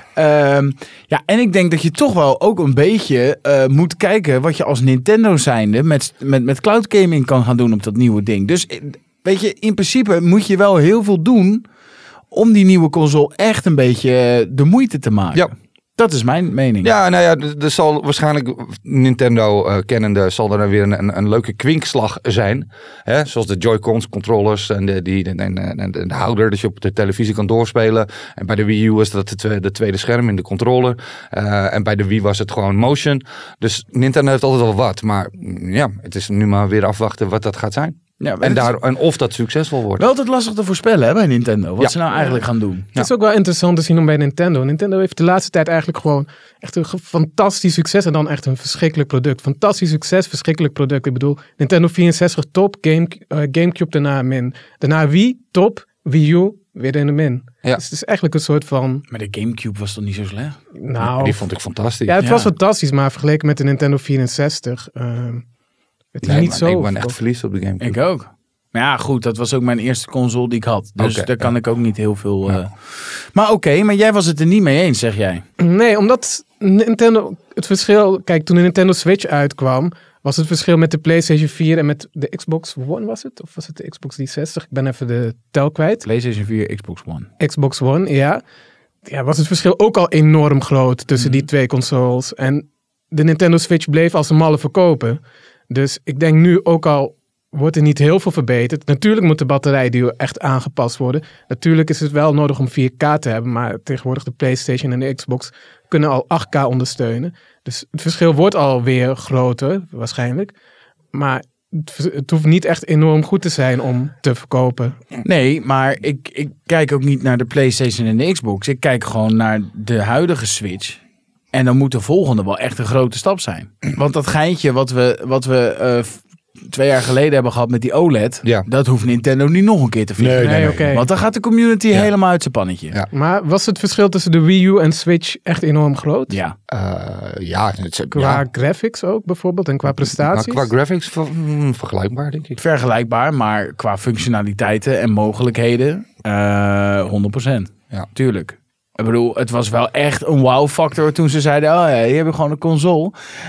Um, ja, en ik denk dat je toch wel ook een beetje uh, moet kijken wat je als Nintendo zijnde met, met, met cloud gaming kan gaan doen op dat nieuwe ding. Dus weet je, in principe moet je wel heel veel doen om die nieuwe console echt een beetje de moeite te maken. Ja. Dat is mijn mening. Ja, nou ja, er zal waarschijnlijk Nintendo uh, kennende zal er dan weer een, een, een leuke kwinkslag zijn. Hè? Zoals de Joy-Cons, controllers en de, die, en, en, en de houder dat je op de televisie kan doorspelen. En bij de Wii U is dat de tweede, de tweede scherm in de controller. Uh, en bij de Wii was het gewoon motion. Dus Nintendo heeft altijd wel wat. Maar ja, het is nu maar weer afwachten wat dat gaat zijn. Ja, En, daar, en of dat succesvol wordt. Wel altijd lastig te voorspellen hè, bij Nintendo. Wat Ja. ze nou eigenlijk gaan doen. Het is ook wel interessant te zien om bij Nintendo. Nintendo heeft de laatste tijd eigenlijk gewoon echt een ge- fantastisch succes en dan echt een verschrikkelijk product. Fantastisch succes, verschrikkelijk product. Ik bedoel, Nintendo vierenzestig top, Game, uh, Gamecube daarna min. Daarna Wii, top, Wii U, weer in de min. Ja. Dus het is eigenlijk een soort van, Maar de Gamecube was toch niet zo slecht? nou... Die vond ik fantastisch. Ja, het Ja. was fantastisch, maar vergeleken met de Nintendo vierenzestig... Uh, het is Nee, niet maar zo... ik ben echt verliefd op de Gamecube. Ik ook. Maar ja, goed, dat was ook mijn eerste console die ik had. Dus Oké, daar kan ja. ik ook niet heel veel... Uh... Maar oké, okay, maar jij was het er niet mee eens, zeg jij. Nee, omdat Nintendo... Het verschil... Kijk, toen de Nintendo Switch uitkwam... was het verschil met de PlayStation vier en met de Xbox One, was het? Of was het de Xbox driehonderdzestig? Ik ben even de tel kwijt. PlayStation vier, Xbox One. Xbox One, ja. Ja, was het verschil ook al enorm groot tussen die twee consoles. En de Nintendo Switch bleef als een malle verkopen. Dus ik denk nu ook al... wordt er niet heel veel verbeterd. Natuurlijk moet de batterijduur echt aangepast worden. Natuurlijk is het wel nodig om vier K te hebben. Maar tegenwoordig de PlayStation en de Xbox kunnen al acht K ondersteunen. Dus het verschil wordt alweer groter, waarschijnlijk. Maar het, het hoeft niet echt enorm goed te zijn om te verkopen. Nee, maar ik, ik kijk ook niet naar de PlayStation en de Xbox. Ik kijk gewoon naar de huidige Switch. En dan moet de volgende wel echt een grote stap zijn. Want dat geintje wat we... Wat we uh, twee jaar geleden hebben gehad met die O L E D. Ja. Dat hoeft Nintendo niet nog een keer te fixen. Nee, nee, Nee, nee. oké. Want dan gaat de community Ja. helemaal uit zijn pannetje. Ja. Maar was het verschil tussen de Wii U en Switch echt enorm groot? Ja. Uh, ja, het, Qua ja. graphics ook bijvoorbeeld en qua prestaties? Maar qua graphics ver- mm, vergelijkbaar, denk ik. Vergelijkbaar, maar qua functionaliteiten en mogelijkheden uh, honderd procent. Ja. Tuurlijk. Ik bedoel, het was wel echt een wow-factor toen ze zeiden, oh ja, hier heb je gewoon een console.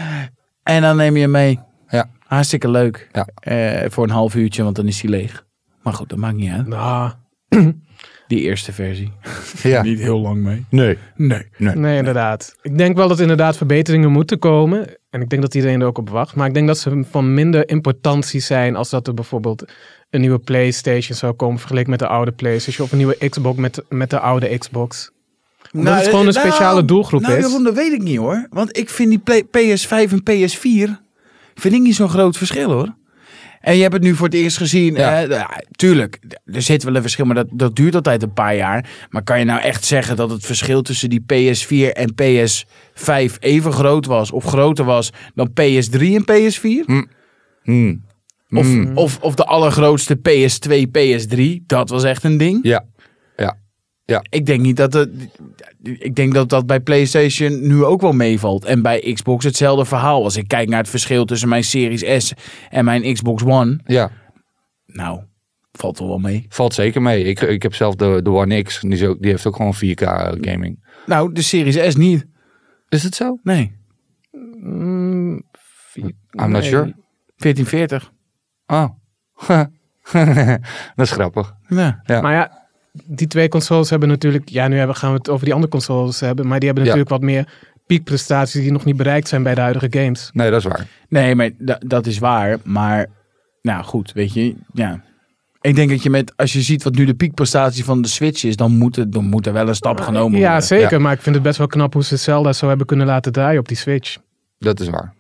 En dan neem je hem mee. Ja. Hartstikke leuk. Ja. Uh, voor een half uurtje, want dan is hij leeg. Maar goed, dat maakt niet uit. Nou, Die eerste versie. Ja. Niet heel lang mee. Nee. Nee. Nee. nee, inderdaad. Ik denk wel dat inderdaad verbeteringen moeten komen. En ik denk dat iedereen er ook op wacht. Maar ik denk dat ze van minder importantie zijn als dat er bijvoorbeeld een nieuwe PlayStation zou komen vergeleken met de oude PlayStation. Of een nieuwe Xbox met, met de oude Xbox. Omdat het gewoon een speciale doelgroep nou, is. Jeroen, dat weet ik niet hoor. Want ik vind die play- P S vijf en P S vier... vind ik niet zo'n groot verschil hoor. En je hebt het nu voor het eerst gezien. Ja. Eh, ja, tuurlijk, er zit wel een verschil, maar dat, dat duurt altijd een paar jaar. Maar kan je nou echt zeggen dat het verschil tussen die P S vier en P S vijf even groot was of groter was dan P S drie en P S vier? Mm. Mm. Of, Mm. of, of de allergrootste P S twee, P S drie? Dat was echt een ding. Ja. Ja. Ja. Ik denk niet dat het... Ik denk dat dat bij PlayStation nu ook wel meevalt. En bij Xbox hetzelfde verhaal. Als ik kijk naar het verschil tussen mijn Series S en mijn Xbox One. Ja, Nou, valt er wel mee. valt zeker mee. Ik, ik heb zelf de, de One X. Die, is ook, die heeft ook gewoon vier K gaming. Nou, de Series S niet. Is het zo? Nee, Mm, vier- I'm not nee. sure. veertien veertig. Oh. Dat is grappig. Ja. Ja. Maar ja, die twee consoles hebben natuurlijk... Ja, nu hebben, gaan we het over die andere consoles hebben. Maar die hebben Ja. natuurlijk wat meer piekprestaties die nog niet bereikt zijn bij de huidige games. Nee, dat is waar. Nee, maar da- dat is waar. Maar, nou goed, weet je, ja. Ik denk dat je met, als je ziet wat nu de piekprestatie van de Switch is, dan moet, het, dan moet er wel een stap genomen Ja, worden. zeker. Ja. Maar ik vind het best wel knap hoe ze Zelda zo hebben kunnen laten draaien op die Switch. Dat is waar.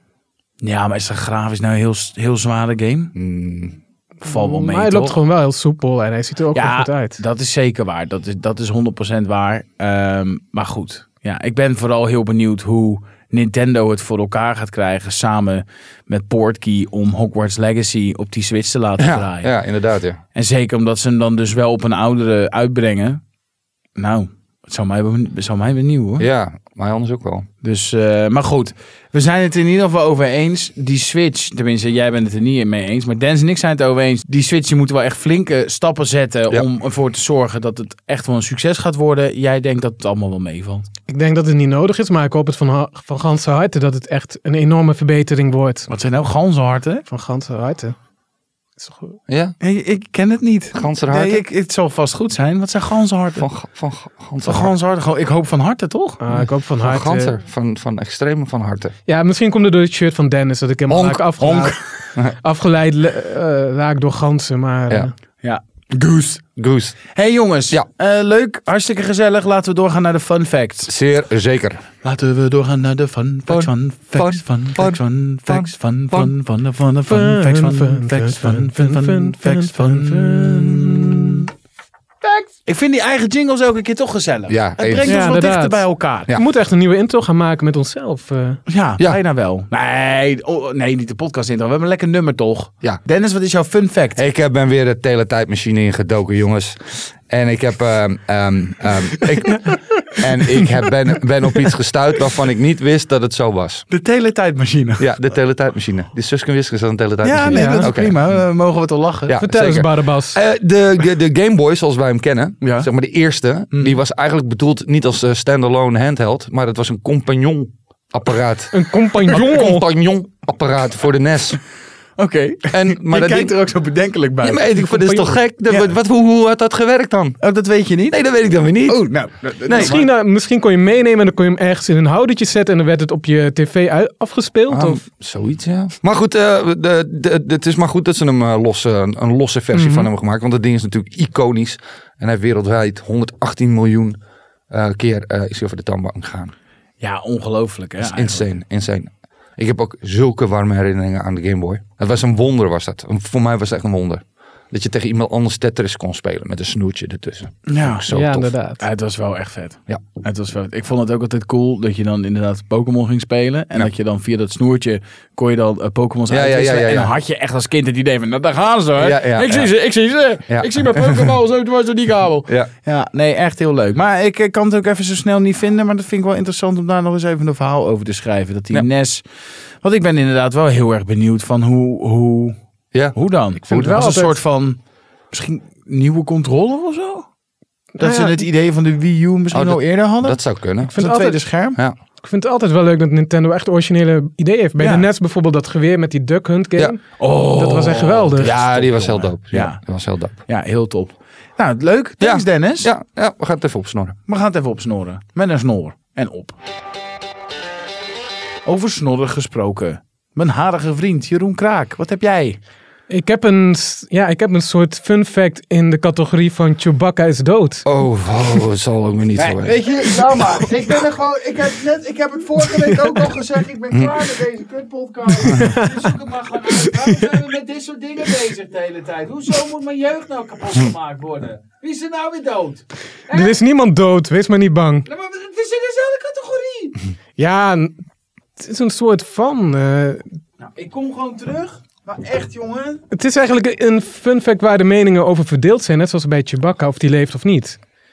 Ja, maar is de grafisch nou een heel, heel zware game? Mm, Valt wel mee, maar hij toch? loopt gewoon wel heel soepel en hij ziet er ook wel Ja, goed uit. dat is zeker waar. Dat is, dat is honderd procent waar. Ehm, maar goed, ja, ik ben vooral heel benieuwd hoe Nintendo het voor elkaar gaat krijgen samen met Portkey om Hogwarts Legacy op die Switch te laten ja, draaien. ja, inderdaad, ja. En zeker omdat ze hem dan dus wel op een oudere uitbrengen. Nou, het zou mij, ben- het zou mij benieuwen hoor. Ja, maar anders ook wel. Dus, eh, maar goed, we zijn het in ieder geval over eens. Die Switch, tenminste jij bent het er niet mee eens, maar Dennis en ik zijn het over eens. Die Switch, je moet wel echt flinke stappen zetten Ja. om ervoor te zorgen dat het echt wel een succes gaat worden. Jij denkt dat het allemaal wel meevalt. Ik denk dat het niet nodig is, maar ik hoop het van, ha- van ganse harte dat het echt een enorme verbetering wordt. Wat zijn nou ganzenharten? Van ganse harte. Is toch goed? Ja? Hey, ik ken het niet. Ganzenharten? Nee, ik, het zal vast goed zijn. Wat zijn ganzenharten? Van, van, van, Van van, ganzenharten? Gewoon, ik hoop van harte, toch? Ah, ik hoop van van harte. ganzer. Van, van extreme van harte. Ja, misschien komt het door het shirt van Dennis dat ik hem Honk, raak afgeleid, afgeleid eh, raak door ganzen. Maar Ja. eh, Ja. Goose. Goose. Hey jongens, Ja. eh, leuk, hartstikke gezellig. Laten we doorgaan naar de fun facts. Zeer zeker. Laten we doorgaan naar de fun facts, fun facts, fun facts, fun facts, fun, fun, fun, fun, fun facts, fun facts, fun, fun, fun facts, fun, fun facts. Ik vind die eigen jingles elke keer toch gezellig. Ja, Het eens. brengt Ja, ons wat inderdaad. dichter bij elkaar. Ja. we moeten echt een nieuwe intro gaan maken met onszelf. eh. Ja, Ja. bijna wel. Nee, oh, nee, niet de podcast intro. We hebben een lekker nummer toch? Ja. Dennis, wat is jouw fun fact? Ik heb- ben weer de teletijdmachine ingedoken, jongens. En ik heb... ehm, ehm, ehm, ik, en ik heb, ben, ben op iets gestuurd waarvan ik niet wist dat het zo was. De teletijdmachine. Ja, de teletijdmachine. Die Suske en Wiske is dat een teletijdmachine? Ja, nee, dat is Oké. prima. We mogen we toch lachen? Ja, Vertel eens, zeker. Barabas. Eh, de, de, de Game Boy, zoals wij hem kennen, Ja. zeg maar de eerste, die was eigenlijk bedoeld niet als eh, standalone handheld, maar het was een compagnon apparaat. Een compagnon. Een compagnon apparaat voor de N E S. Oké. En, maar je dat kijkt ding, er ook zo bedenkelijk bij. ja, maar ik vind, dit is toch gek? De- Ja. wat, hoe, hoe had dat gewerkt dan? Oh, dat weet je niet? Nee, dat weet ik dan weer niet. Oh, nou. Nee. Misschien, eh, misschien kon je hem meenemen en dan kon je hem ergens in een houdertje zetten en dan werd het op je tv uit- afgespeeld. Ah, of... Zoiets, ja. Maar goed, eh, de, de, de- het is maar goed dat ze hem eh, los, eh, een losse versie Mhm. van hebben gemaakt. Want dat ding is natuurlijk iconisch. En hij heeft wereldwijd honderdachttien miljoen eh, keer eh, is hij over de toonbank gegaan. Ja, ongelooflijk hè. Dat is eigenlijk. insane, insane. Ik heb ook zulke warme herinneringen aan de Game Boy. Het was een wonder, was dat. Voor mij was het echt een wonder. Dat je tegen iemand anders Tetris kon spelen met een snoertje ertussen. Ja, Zo ja, tof. inderdaad. Ja, het was wel echt vet. Ja. Het was vet. Ik vond het ook altijd cool dat je dan inderdaad Pokémon ging spelen. En Ja. dat je dan via dat snoertje kon je dan uh, Pokémon's Ja, ja, uitwisselen. ja, ja, ja. En dan had je echt als kind het idee van, nou daar gaan ze hè. Ja, ja, ik zie ja. ze, ik zie ze. Ja. Ik zie mijn Pokémon zo dwars door die kabel. Ja. Ja, nee, echt heel leuk. Maar ik eh, kan het ook even zo snel niet vinden. Maar dat vind ik wel interessant om daar nog eens even een verhaal over te schrijven. Dat die Ja. N E S... Want ik ben inderdaad wel heel erg benieuwd van hoe... hoe Ja. Hoe dan? Ik vind het wel als een altijd- soort van misschien nieuwe controller of zo? Dat Nou ze ja, het idee van de Wii U misschien Oh, dat- al eerder hadden? Dat zou kunnen. Dat vind een altijd- tweede scherm? Ja. Ik vind het altijd wel leuk dat Nintendo echt originele ideeën heeft. Bij Ja. de N E S bijvoorbeeld dat geweer met die Duck Hunt game. Ja. Oh, Dat was echt geweldig. Ja, die was heel jongen. dope. Ja. Ja, die was heel dope. Ja, heel top. Nou, leuk. Thanks Ja. Dennis. Ja, ja, we gaan het even opsnorren. We gaan het even opsnorren. Met een snor. En op. Over snorren gesproken. Mijn harige vriend Jeroen Kraak. Wat heb jij? Ik heb een, s- ja, ik heb een soort fun fact in de categorie van Chewbacca is dood. Oh, oh dat zal ook weer niet zo. weet je, nou maar. Ik ben er gewoon. Ik heb, net, ik heb het vorige week ook al gezegd. Ik ben klaar met deze kutpodcast. Dus zoek het maar gewoon uit. Waarom zijn we met dit soort dingen bezig de hele tijd? Hoezo moet mijn jeugd nou kapot gemaakt worden? Wie is er nou weer dood? Er is niemand dood, wees maar niet bang. Nou, maar het is in dezelfde categorie. Ja, n- het is een soort van... eh, Nou, ik kom gewoon terug. Maar echt, jongen. het is eigenlijk een fun fact waar de meningen over verdeeld zijn. Net zoals bij Chewbacca, of die leeft of niet.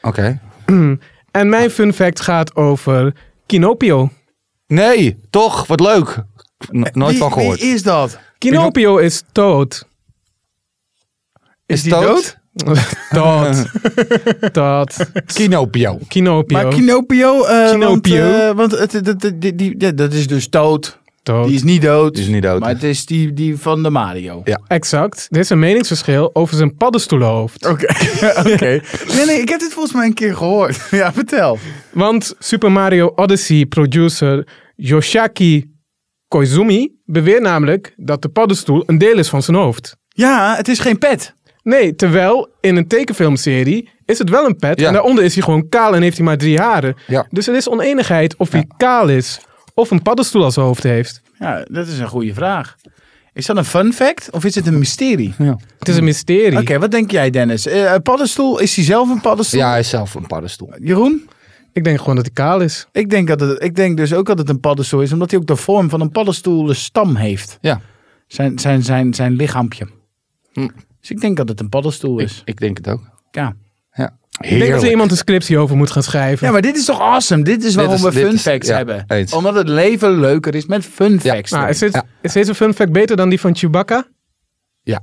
Oké. En mijn fun fact gaat over Kinopio. Nee, toch? Wat leuk. No- nooit wie, van gehoord. Wie is dat? Kinopio is Toad. Is, Is die Toad? dood? Toad. Toad. Kinopio. Kinopio. Maar Kinopio, eh, Kinopio. want, eh, want het, het, het- het- die, die, ja, dat is dus dood. Toad. Die is niet dood. Die is niet dood. Maar het is die, die van de Mario. Ja. Exact. Er is een meningsverschil over zijn paddenstoelenhoofd. Oké. Oké. Nee, nee, ik heb dit volgens mij een keer gehoord. Ja, vertel. Want Super Mario Odyssey producer Yoshiaki Koizumi beweert namelijk dat de paddenstoel een deel is van zijn hoofd. Ja, het is geen pet. Nee, terwijl in een tekenfilmserie is het wel een pet. Ja. En daaronder is hij gewoon kaal en heeft hij maar drie haren. Ja. Dus er is oneenigheid of hij kaal is of een paddenstoel als hoofd heeft. Ja, dat is een goede vraag. Is dat een fun fact of is het een mysterie? Ja. Het is een mysterie. Oké, wat denk jij, Dennis? Eh, een paddenstoel, is hij zelf een paddenstoel? Ja, hij is zelf een paddenstoel. Jeroen? Ik denk gewoon dat hij kaal is. Ik denk, dat het, ik denk dus ook dat het een paddenstoel is, omdat hij ook de vorm van een paddenstoel stam heeft. Ja. Zijn, zijn, zijn, zijn lichaampje. Hm. Dus ik denk dat het een paddenstoel Ik, is. ik denk het ook. Ja. Ja. Ik denk dat er iemand een scriptie over moet gaan schrijven. Ja, maar dit is toch awesome? Dit is waarom is- we dit fun is- facts ja, hebben. eens. Omdat het leven leuker is met fun Ja. facts. Nou, erin. is, dit, Ja. is deze fun fact beter dan die van Chewbacca? Ja.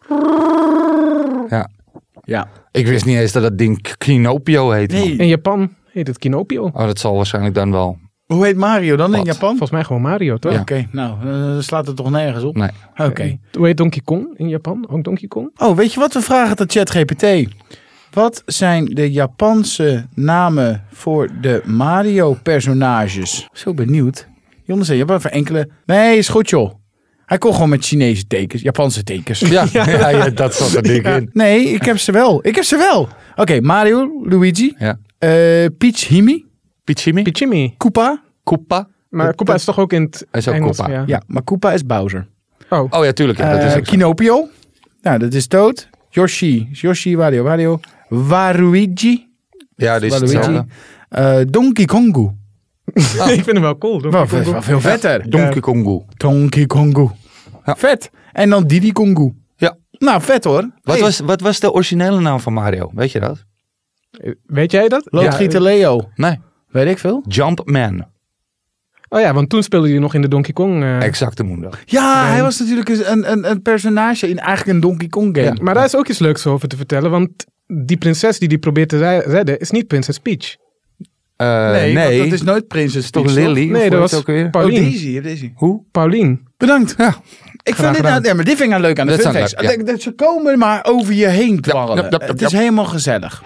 Ja. Ja. Ik wist niet eens dat dat ding Kinopio heet. man. Nee. In Japan heet het Kinopio. Oh, dat zal waarschijnlijk dan wel. Hoe heet Mario dan in Wat? Japan? Volgens mij gewoon Mario, toch? Ja. Oké, nou, eh, slaat het toch nergens op? Nee. Oké. Hoe heet Donkey Kong in Japan? Ook Donkey Kong? Oh, weet je wat? We vragen het aan ChatGPT. Wat zijn de Japanse namen voor de Mario-personages? Zo benieuwd. Jongens, je hebt even enkele... Nee, is goed joh. Hij kon gewoon met Chinese tekens, Japanse tekens. Ja, ja, ja, dat zat er dik in. Nee, ik heb ze wel. Ik heb ze wel. Oké, Mario, Luigi, Ja. eh, Peach, Himi, Pichimi? Pichimi. Koopa. Koopa? Maar Koopa is toch ook in het Hij is ook Engels? Koopa. Ja. Ja, maar Koopa is Bowser. Oh. Oh ja, tuurlijk. Ja, dat is Eh, ook zo. Kinopio. Nou, dat is Toad. Yoshi. Yoshi, Wario, Wario. Waluigi. Ja, die is Waluigi. hetzelfde. Eh, Donkey Kongu. Ik vind hem wel cool. Donkey Wel, Kong. wel veel vetter. Donkey Kongu. Donkey Kongu. Ja. Vet. En dan Diddy Kongu. Ja. Nou, vet hoor. Wat, Hey, was, wat was de originele naam van Mario? Weet je dat? Weet jij dat? Loodgieter Ja. Leo. Nee. Weet ik veel. Jumpman. Oh ja, want toen speelde hij nog in de Donkey Kong. eh. Exacte moeder. Ja, hij was natuurlijk een, een, een personage in eigenlijk een Donkey Kong game. Ja. Maar daar is ook iets leuks over te vertellen. Want die prinses die die probeert te re- redden is niet prinses Peach. Uh, Nee, nee, want dat is nooit Prinses toch Peach, Lily? Nee, Of hoe dat heet was het ook weer? Oh, Pauline. Daisy, Daisy. Hoe? Pauline. Bedankt. Ja. Ik vind Graag dit, nou, gedaan. nee, maar dit vind ik nou leuk aan de Dat fun is facts. leuk, ja. Dat- dat Ze komen maar over je heen dwarrelen. ja, ja, ja, Het ja. is helemaal gezellig.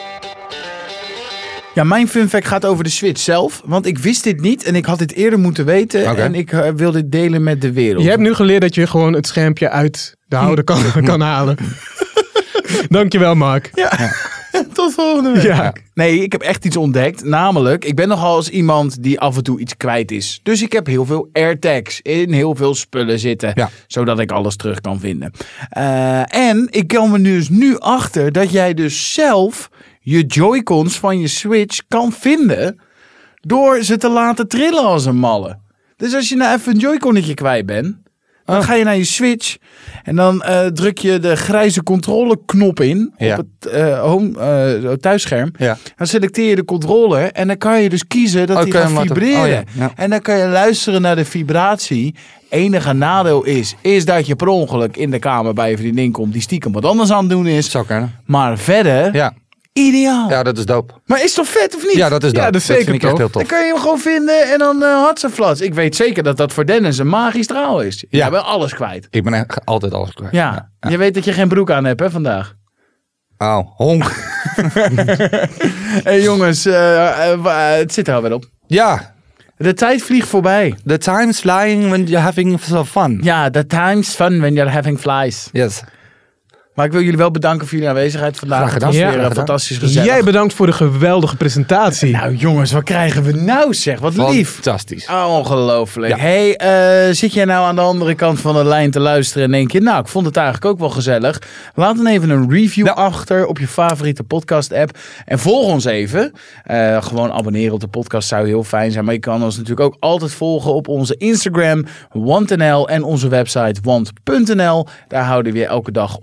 Ja, mijn fun fact gaat over de Switch zelf. Want ik wist dit niet en ik had dit eerder moeten weten. Oké. En ik eh, wil dit delen met de wereld. Je hebt nu geleerd dat je gewoon het schermpje uit de houder kan, kan halen. Dankjewel, Mark. Tot volgende week. Ja. Nee, ik heb echt iets ontdekt. Namelijk, ik ben nogal eens iemand die af en toe iets kwijt is. Dus ik heb heel veel AirTags in heel veel spullen zitten. Ja. Zodat ik alles terug kan vinden. Eh, en ik kom er dus nu achter dat jij dus zelf je Joy-Cons van je Switch kan vinden door ze te laten trillen als een malle. Dus als je nou even een Joy-Connetje kwijt bent, dan ga je naar je Switch en dan eh, druk je de grijze controleknop in Ja. op het eh, home, eh, thuisscherm. Ja. Dan selecteer je de controller en dan kan je dus kiezen dat Oh, die kan je gaat hem laten- vibreren. oh ja, ja. En dan kan je luisteren naar de vibratie. Enige nadeel is, is dat je per ongeluk in de kamer bij je vriendin komt die stiekem wat anders aan het doen is. Zou kunnen. Maar verder, Ja. ideaal. ja, dat is dope. Maar is toch vet of niet? Ja, dat is dope. Ja, dat is dat zeker vind ik echt tof. heel Dan tof. kan je hem gewoon vinden en dan uh, had ze flats. Ik weet zeker dat dat voor Dennis een magisch straal is. Je Ja. bent alles kwijt. Ik ben echt altijd alles kwijt. Ja. Je weet dat je geen broek aan hebt hè, vandaag. Auw, honk. Hé hey, jongens, uh, uh, uh, het zit er alweer op. Ja, De tijd vliegt voorbij. the time's flying when you're having some fun. Ja, the time's fun when you're having flies. Yes. Maar ik wil jullie wel bedanken voor jullie aanwezigheid vandaag. Graag gedaan. Het was Ja, weer graag uh, gedaan. fantastisch gezellig. Jij bedankt voor de geweldige presentatie. Nou jongens, wat krijgen we nou zeg? Wat lief. Fantastisch. Ongelooflijk. Ja. Hey, eh, zit jij nou aan de andere kant van de lijn te luisteren en denk je, nou, ik vond het eigenlijk ook wel gezellig. Laat dan even een review Ja. achter op je favoriete podcast app. En volg ons even. Eh, gewoon abonneren op de podcast zou heel fijn zijn. Maar je kan ons natuurlijk ook altijd volgen op onze Instagram, want punt n l en onze website want punt n l. Daar houden we je elke dag op de hoogte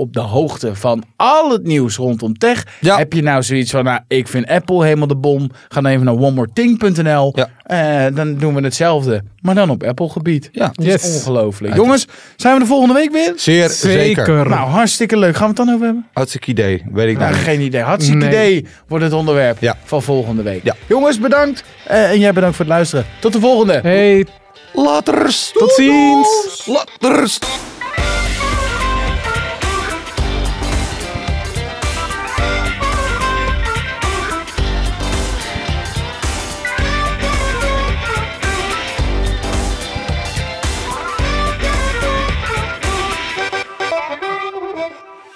hoogte van al het nieuws rondom tech. Ja. Heb je nou zoiets van, nou, ik vind Apple helemaal de bom. Ga dan even naar one more thing punt n l. Ja. Uh, dan doen we hetzelfde, maar dan op Apple gebied. Ja. Het is Yes. ongelooflijk. Ja, Jongens, zijn we de volgende week weer? Zeer zeker. Zeker. Nou, hartstikke leuk. Gaan we het dan over hebben? Hartstikke idee. Weet ik Nou, nou niet. geen idee. Hartstikke Nee. idee wordt het onderwerp Ja. van volgende week. Ja. Jongens, bedankt. Uh, en jij bedankt voor het luisteren. Tot de volgende. Hey, Laters. tot ziens! Laters.